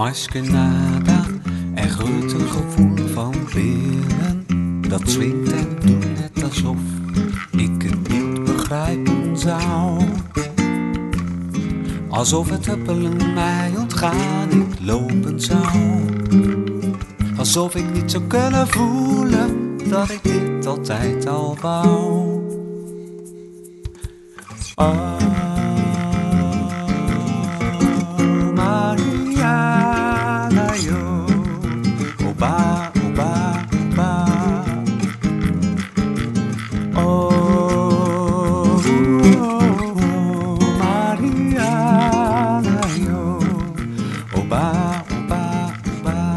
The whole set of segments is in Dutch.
Maskenada, er groeit een gevoel van willen. Dat zwingt en doet net alsof ik het niet begrijpen zou. Alsof het huppelen mij ontgaan, ik lopen zou. Alsof ik niet zou kunnen voelen dat ik dit altijd al wou. Oh, Maria, la yo, oba, oba, oba. Oh, Maria, la yo, oba, oba, oba.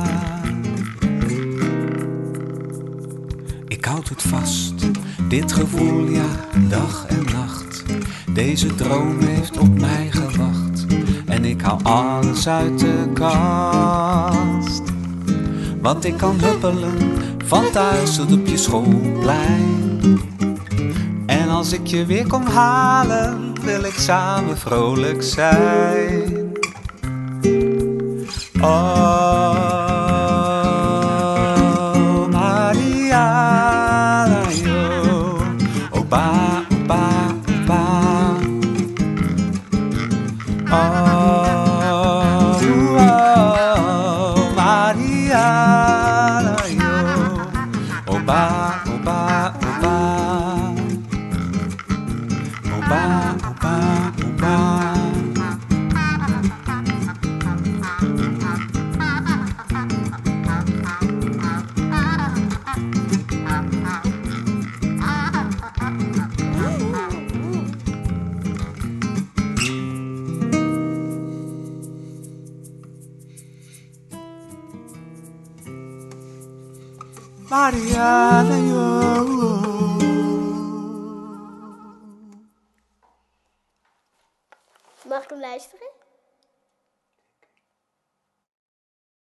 Ik houd het vast, dit gevoel, ja, dag en nacht. Deze droom heeft op mij gewacht en ik haal alles uit de kast. Want ik kan huppelen van thuis tot op je schoolplein. En als ik je weer kom halen, wil ik samen vrolijk zijn. Oh, Maria, la yo, oba, oba, oba. Oh, Maria, la yo, oba, oba, oba. Oba, oba, oba. Maria, la yo. Mag ik hem luisteren?